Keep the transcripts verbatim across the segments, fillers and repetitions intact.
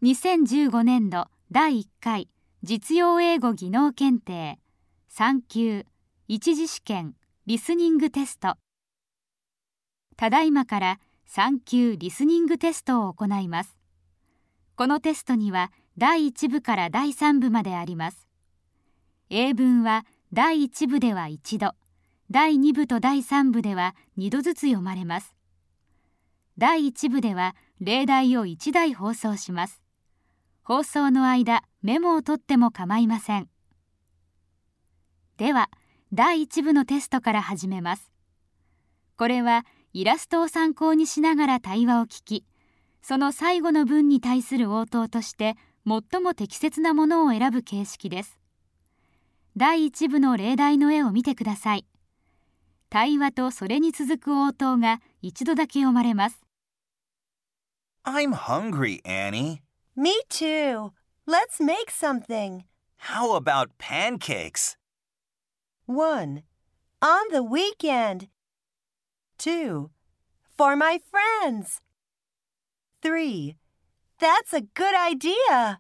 にせんじゅうごねんどだいいっかい実用英語技能検定さん級一次試験リスニングテスト。ただいまからさん級リスニングテストを行います。このテストにはだいいち部からだいさん部まであります。英文はだいいち部では一度、だいに部とだいさん部ではにどずつ読まれます。だいいち部では例題をいちだい放送します。放送の間、メモを取っても構いません。では、だいいち部のテストから始めます。これはイラストを参考にしながら対話を聞き、その最後の文に対する応答として最も適切なものを選ぶ形式です。だいいち部の例題の絵を見てください。対話とそれに続く応答が一度だけ読まれます。 I'm hungry, Annie. Me too. Let's make something. How about pancakes? one. On the weekend. two. For my friends. three. That's a good idea.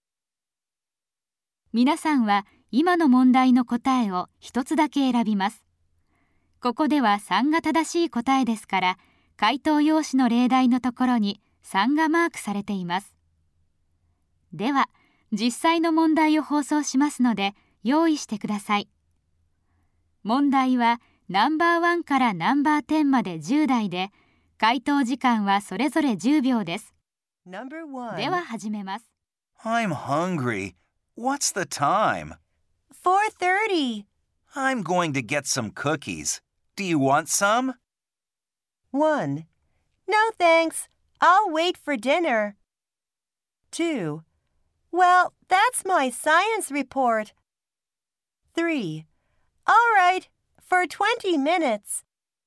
皆さんは今の問題の答えを一つだけ選びます。ここではさんが正しい答えですから、回答用紙の例題のところにさんがマークされています。では、実際の問題を放送しますので、用意してください。問題はナンバーワンからナンバーテンまでじゅう題で、回答時間はそれぞれじゅうびょうです。 Number one. では始めます。 I'm hungry. What's the time? four thirty. I'm going to get some cookies. Do you want some? one. No thanks. I'll wait for dinner. two. Well, that's my science report. three. All right, for twenty minutes.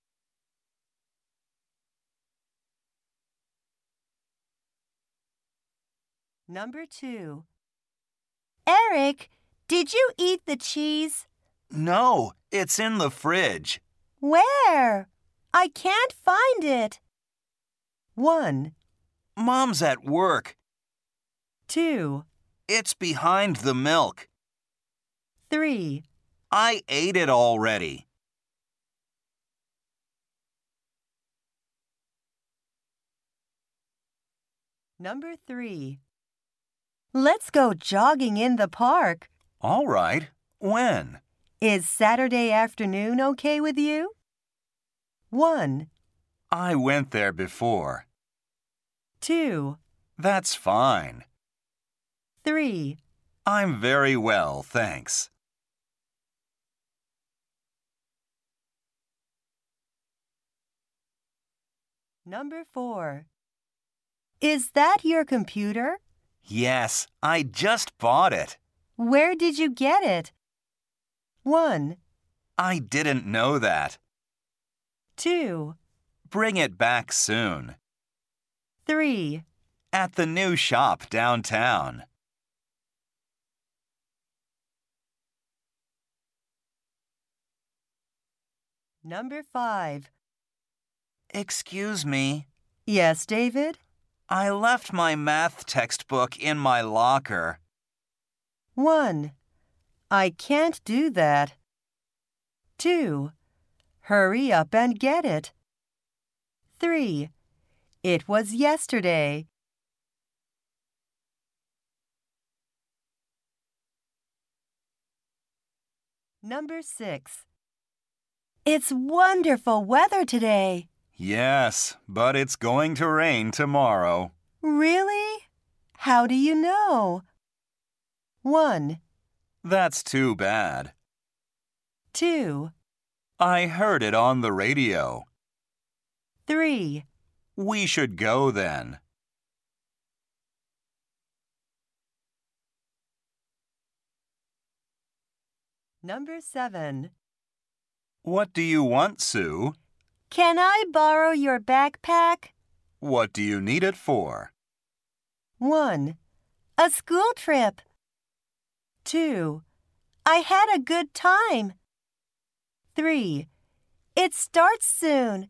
Number two. Eric, did you eat the cheese? No, it's in the fridge. Where? I can't find it. one. Mom's at work. two. It's behind the milk. three. I ate it already. Number three. Let's go jogging in the park. All right. When? Is Saturday afternoon okay with you? one. I went there before. two. That's fine. three. I'm very well, thanks. Number four. Is that your computer? Yes, I just bought it. Where did you get it? one. I didn't know that. two. Bring it back soon. three. At the new shop downtown. Number five. Excuse me. Yes, David? I left my math textbook in my locker. one. I can't do that. two. Hurry up and get it. three. It was yesterday. Number six. It's wonderful weather today. Yes, but it's going to rain tomorrow. Really? How do you know? one. That's too bad. two. I heard it on the radio. three. We should go then. Number seven. What do you want, Sue? Can I borrow your backpack? What do you need it for? one. A school trip. two. I had a good time. three. It starts soon.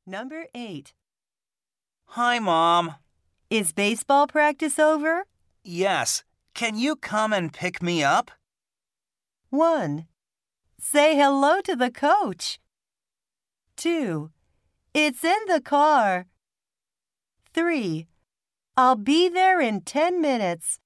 Number eight. Hi, Mom. Is baseball practice over? Yes. Can you come and pick me up? one. Say hello to the coach. two. It's in the car. three. I'll be there in ten minutes.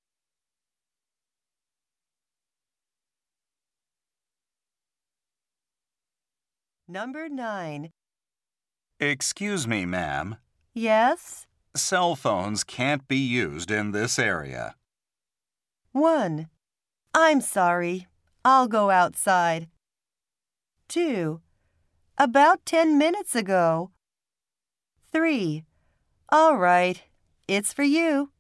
Number nine. Excuse me, ma'am. Yes? Cell phones can't be used in this area. one. I'm sorry. I'll go outside. two. About ten minutes ago. three. All right. It's for you.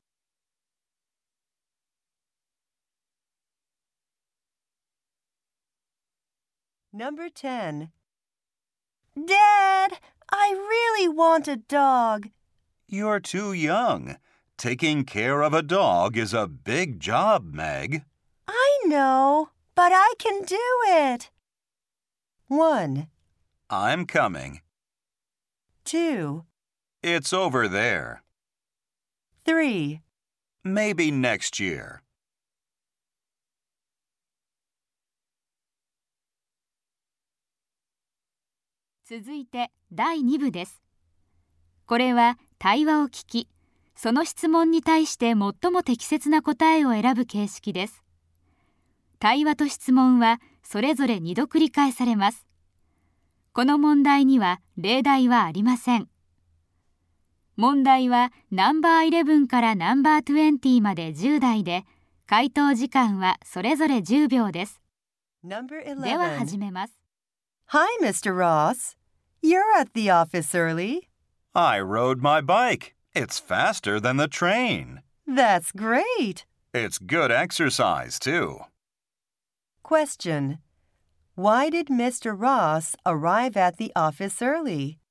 Number ten. Dad, I really want a dog. You're too young. Taking care of a dog is a big job, Meg. I know, but I can do it. one. I'm coming. two. It's over there. three. Maybe next year. 続いてだいに部です。これは対話を聞き、その質問に対して最も適切な答えを選ぶ形式です。対話と質問はそれぞれにど繰り返されます。この問題には例題はありません。問題はナンバーイレブンからナンバートゥエンティーまでじゅう題で、回答時間はそれぞれじゅうびょうです。 Number では eleven. 始めます。 Hi, Mister Ross. You're at the office early. I rode my bike. It's faster than the train. That's great. It's good exercise, too. Question. Why did Mister Ross arrive at the office early?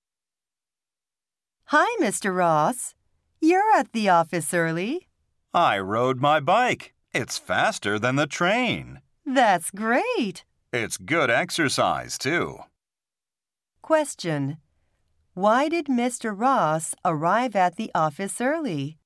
Hi, Mister Ross. You're at the office early. I rode my bike. It's faster than the train. That's great. It's good exercise, too. Question. Why did Mister Ross arrive at the office early?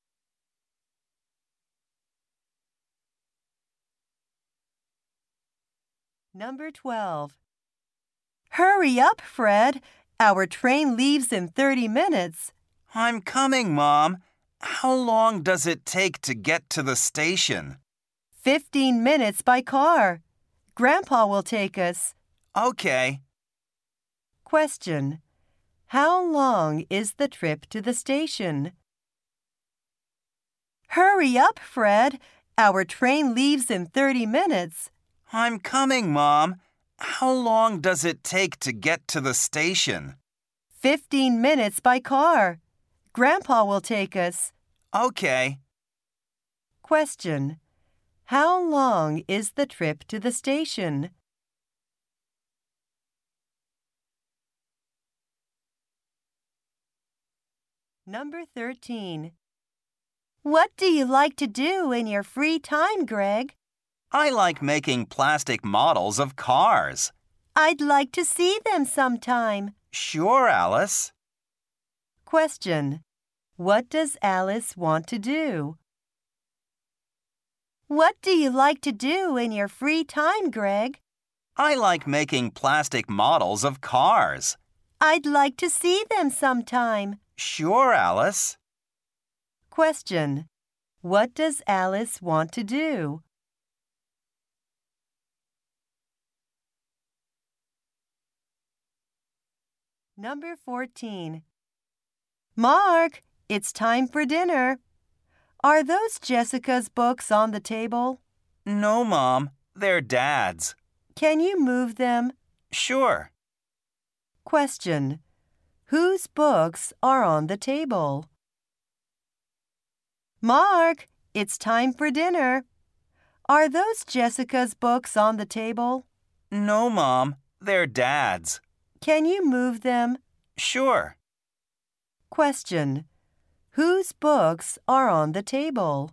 Number twelve. Hurry up, Fred. Our train leaves in thirty minutes. I'm coming, Mom. How long does it take to get to the station? Fifteen minutes by car. Grandpa will take us. Okay. Question. How long is the trip to the station? Hurry up, Fred. Our train leaves in thirty minutes. I'm coming, Mom. How long does it take to get to the station? Fifteen minutes by car. Grandpa will take us. Okay. Question. How long is the trip to the station? Number thirteen. What do you like to do in your free time, Greg? I like making plastic models of cars. I'd like to see them sometime. Sure, Alice. Question. What does Alice want to do? What do you like to do in your free time, Greg? I like making plastic models of cars. I'd like to see them sometime. Sure, Alice. Question. What does Alice want to do? Number fourteen. Mark, it's time for dinner. Are those Jessica's books on the table? No, Mom. They're Dad's. Can you move them? Sure. Question. Whose books are on the table? Mark, it's time for dinner. Are those Jessica's books on the table? No, Mom. They're Dad's. Can you move them? Sure. Question. Whose books are on the table?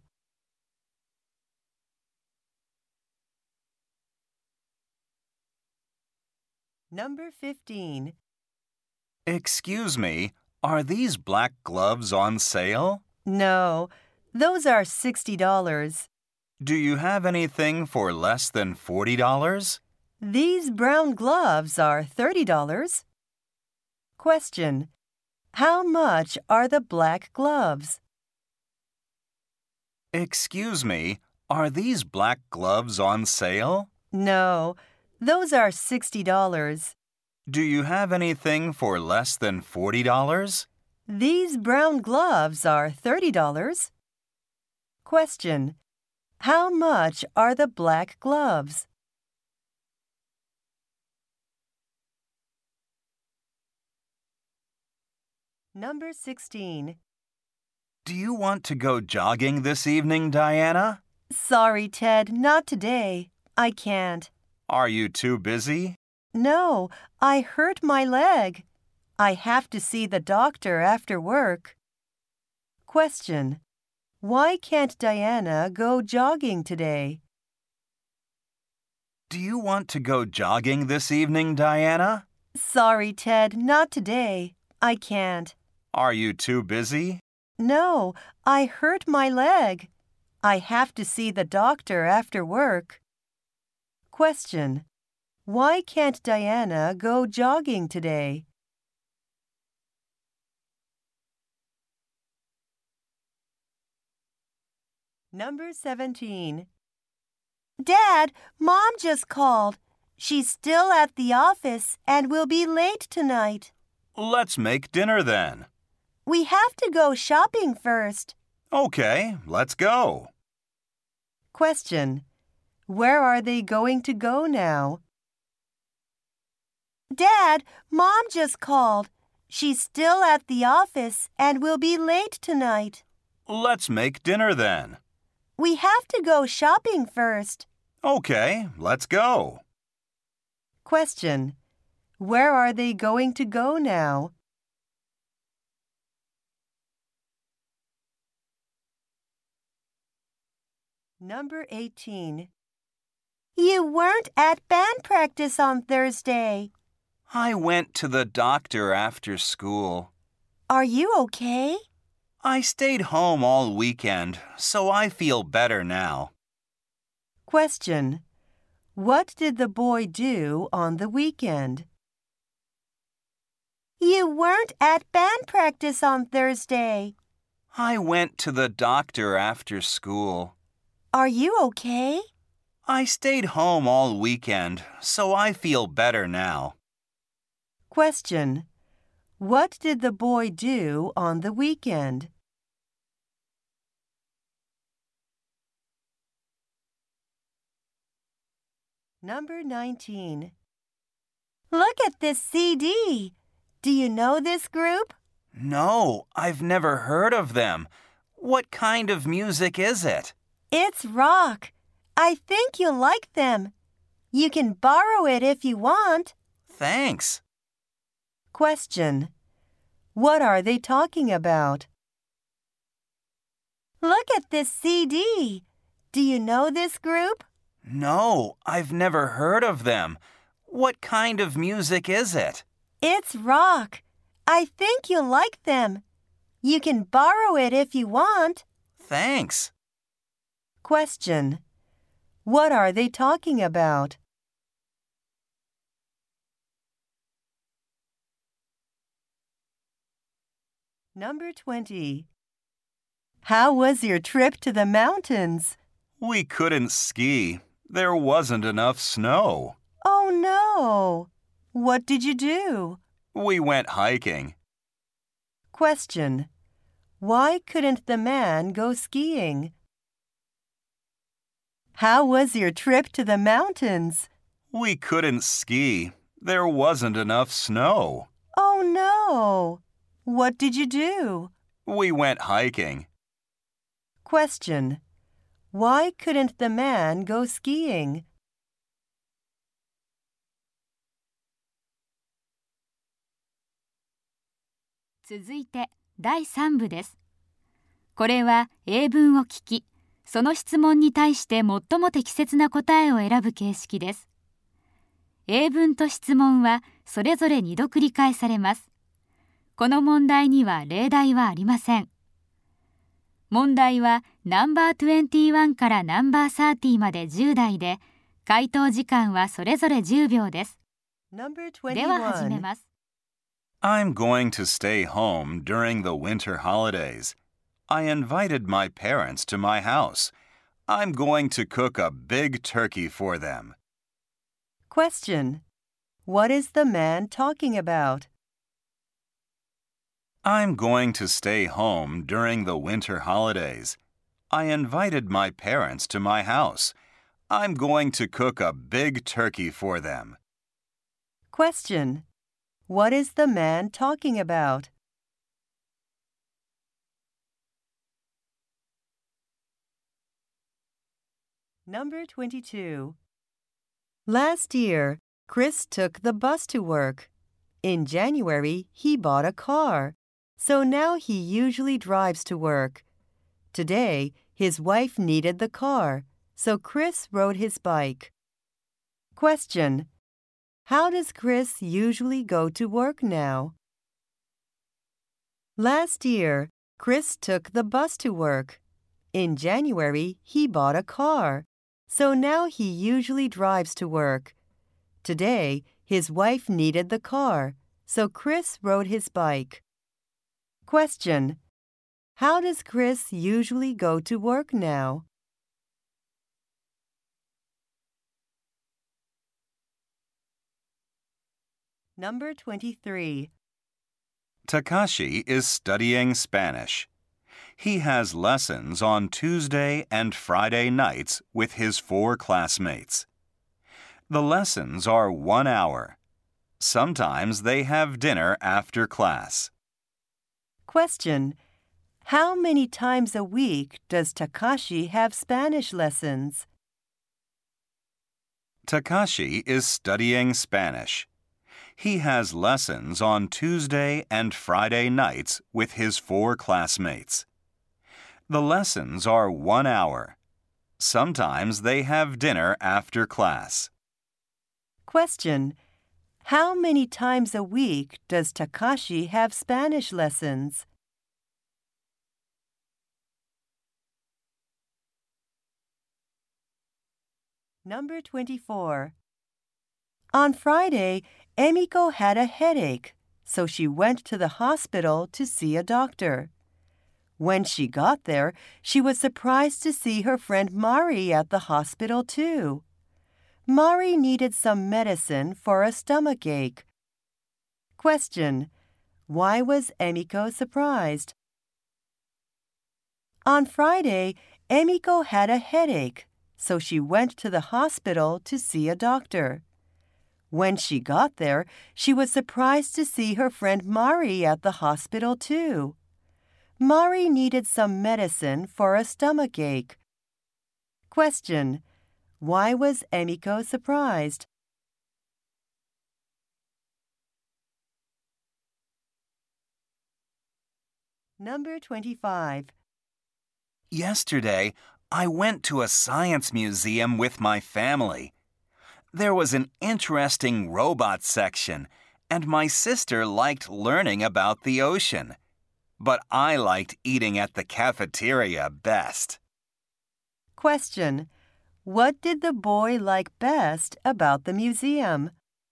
Number fifteen. Excuse me, are these black gloves on sale? No, those are sixty dollars. Do you have anything for less than forty dollars? These brown gloves are thirty dollars. Question: How much are the black gloves? Excuse me, are these black gloves on sale? No, those are sixty dollars. Do you have anything for less than forty dollars? These brown gloves are thirty dollars. Question: How much are the black gloves? Number sixteen. Do you want to go jogging this evening, Diana? Sorry, Ted, not today. I can't. Are you too busy? No, I hurt my leg. I have to see the doctor after work. Question: Why can't Diana go jogging today? Do you want to go jogging this evening, Diana? Sorry, Ted, not today. I can't. Are you too busy? No, I hurt my leg. I have to see the doctor after work. Question: Why can't Diana go jogging today? Number seventeen. Dad, Mom just called. She's still at the office and will be late tonight. Let's make dinner then. We have to go shopping first. Okay, let's go. Question: Where are they going to go now? Dad, Mom just called. She's still at the office and will be late tonight. Let's make dinner then. We have to go shopping first. Okay, let's go. Question: Where are they going to go now? Number eighteen. You weren't at band practice on Thursday. I went to the doctor after school. Are you okay? I stayed home all weekend, so I feel better now. Question: What did the boy do on the weekend? You weren't at band practice on Thursday. I went to the doctor after school. Are you okay? I stayed home all weekend, so I feel better now. Question: What did the boy do on the weekend? Number nineteen. Look at this C D. Do you know this group? No, I've never heard of them. What kind of music is it? It's rock. I think you'll like them. You can borrow it if you want. Thanks. Question: What are they talking about? Look at this C D. Do you know this group? No, I've never heard of them. What kind of music is it? It's rock. I think you'll like them. You can borrow it if you want. Thanks. Question: What are they talking about? Number twenty. How was your trip to the mountains? We couldn't ski. There wasn't enough snow. Oh no! What did you do? We went hiking. Question: Why couldn't the man go skiing? How was your trip to the mountains? We couldn't ski. There wasn't enough snow. Oh no! What did you do? We went hiking. Question: Why couldn't the man go skiing? 続いてだいさん部です。これは英文を聞き、その質問に対して最も適切な答えを選ぶ形式です。英文と質問はそれぞれにど繰り返されます。 この問題には例題はありません。問題はナンバーにじゅういちからナンバーさんじゅうまでじゅう題で、回答時間はそれぞれじゅうびょうです。では始めます。 I'm going to stay home during the winter holidays. I invited my parents to my house. I'm going to cook a big turkey for them. Question. What is the man talking about? I'm going to stay home during the winter holidays. I invited my parents to my house. I'm going to cook a big turkey for them. Question. What is the man talking about? Number twenty-two. Last year, Chris took the bus to work. In January, he bought a car, so now he usually drives to work. Today, his wife needed the car, so Chris rode his bike. Question. How does Chris usually go to work now? Last year, Chris took the bus to work. In January, he bought a car, so now he usually drives to work. Today, his wife needed the car, so Chris rode his bike. Question. How does Chris usually go to work now? Number twenty-three. Takashi is studying Spanish. He has lessons on Tuesday and Friday nights with his four classmates. The lessons are one hour. Sometimes they have dinner after class. Question. How many times a week does Takashi have Spanish lessons? Takashi is studying Spanish. He has lessons on Tuesday and Friday nights with his four classmates. The lessons are one hour. Sometimes they have dinner after class. Question. How many times a week does Takashi have Spanish lessons? Number twenty-four. On Friday, Emiko had a headache, so she went to the hospital to see a doctor. When she got there, she was surprised to see her friend Mari at the hospital too. Mari needed some medicine for a stomachache. Question. Why was Emiko surprised? On Friday, Emiko had a headache, so she went to the hospital to see a doctor. When she got there, she was surprised to see her friend Mari at the hospital too. Mari needed some medicine for a stomachache. Question. Why was Emiko surprised? Number twenty-five. Yesterday, I went to a science museum with my family. There was an interesting robot section, and my sister liked learning about the ocean. But I liked eating at the cafeteria best. Question. What did the boy like best about the museum?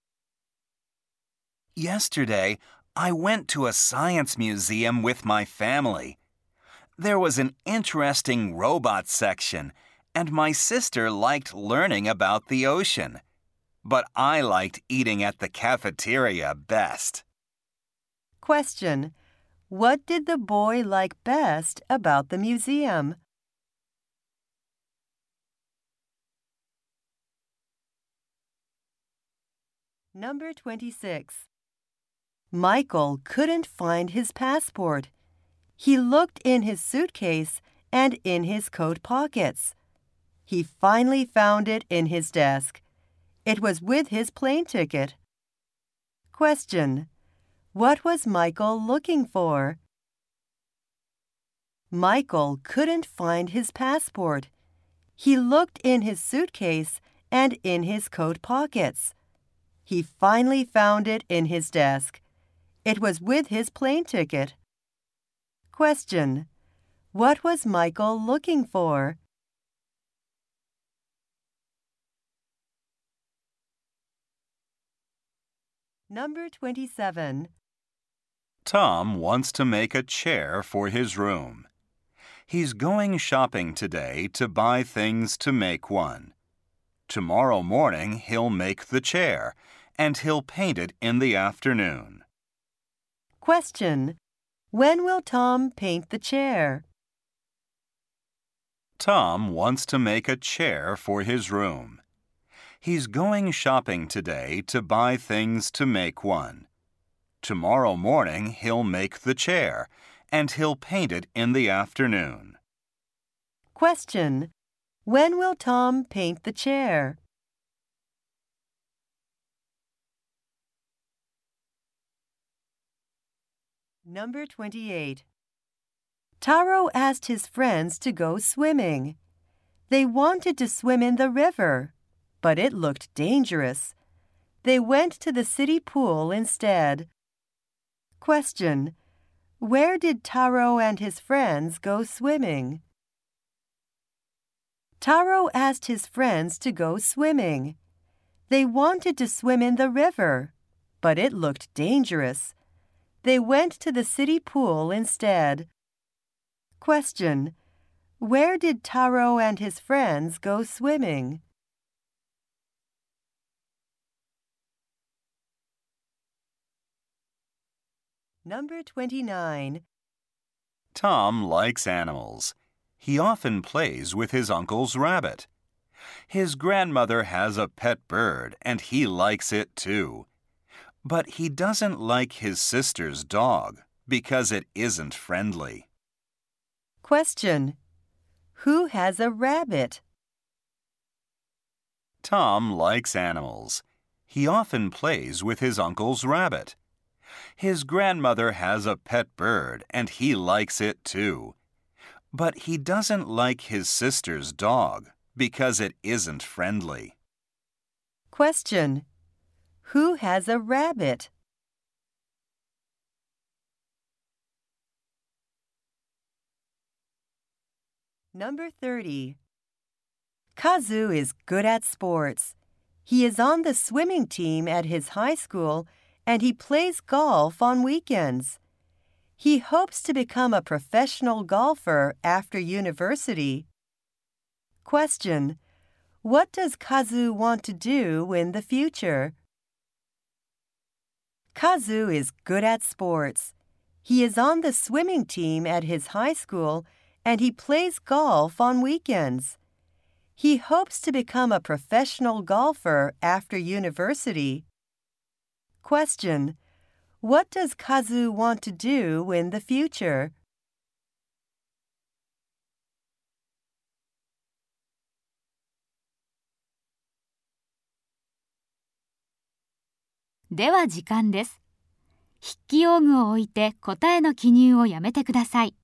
Yesterday, I went to a science museum with my family. There was an interesting robot section, and my sister liked learning about the ocean. But I liked eating at the cafeteria best. Question. What did the boy like best about the museum? Number twenty-six. Michael couldn't find his passport. He looked in his suitcase and in his coat pockets. He finally found it in his desk. It was with his plane ticket. Question. What was Michael looking for? Michael couldn't find his passport. He looked in his suitcase and in his coat pockets. He finally found it in his desk. It was with his plane ticket. Question. What was Michael looking for? Number twenty-seven. Tom wants to make a chair for his room. He's going shopping today to buy things to make one. Tomorrow morning he'll make the chair, and he'll paint it in the afternoon. Question. When will Tom paint the chair? Tom wants to make a chair for his room. He's going shopping today to buy things to make one. Tomorrow morning he'll make the chair, and he'll paint it in the afternoon. Question. When will Tom paint the chair? Number twenty-eight. Taro asked his friends to go swimming. They wanted to swim in the river, but it looked dangerous. They went to the city pool instead. Question. Where did Taro and his friends go swimming? Taro asked his friends to go swimming. They wanted to swim in the river, but it looked dangerous. They went to the city pool instead. Question. Where did Taro and his friends go swimming? Number twenty-nine. Tom likes animals. He often plays with his uncle's rabbit. His grandmother has a pet bird, and he likes it too. But he doesn't like his sister's dog because it isn't friendly. Question. Who has a rabbit? Tom likes animals. He often plays with his uncle's rabbit. His grandmother has a pet bird, and he likes it too. But he doesn't like his sister's dog because it isn't friendly. Question. Who has a rabbit? Number thirty. Kazu is good at sports. He is on the swimming team at his high school, and he plays golf on weekends. He hopes to become a professional golfer after university. Question. What does Kazu want to do in the future? Kazu is good at sports. He is on the swimming team at his high school, and he plays golf on weekends. He hopes to become a professional golfer after university. Question. What does Kazu want to do in the future? では時間です。筆記用具を置いて答えの記入をやめてください。